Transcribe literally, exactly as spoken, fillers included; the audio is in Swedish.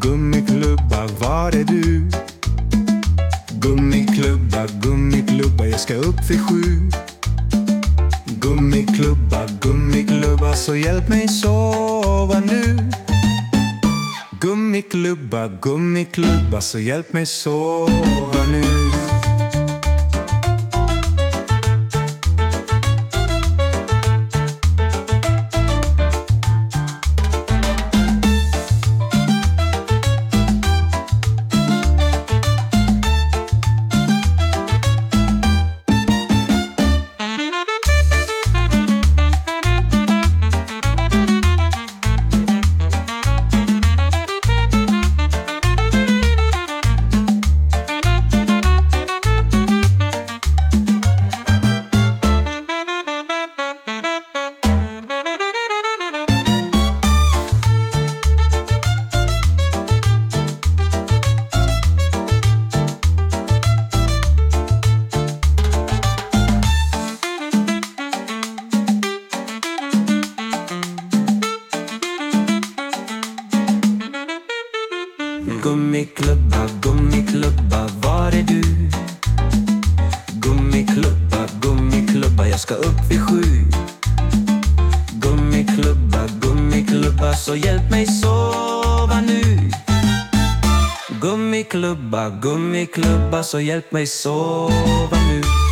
gummiklubba, var är du? Gummiklubba, gummiklubba, jag ska upp vid sju. Gummiklubba, gummiklubba, så hjälp mig sova nu. Gummiklubba, gummiklubba, så hjälp mig sova nu. Gummiklubba, gummiklubba, var är du? Gummiklubba, gummiklubba, jag ska upp vid sju. Gummiklubba, gummiklubba, så hjälp mig sova nu. Gummiklubba, gummiklubba, så hjälp mig sova nu.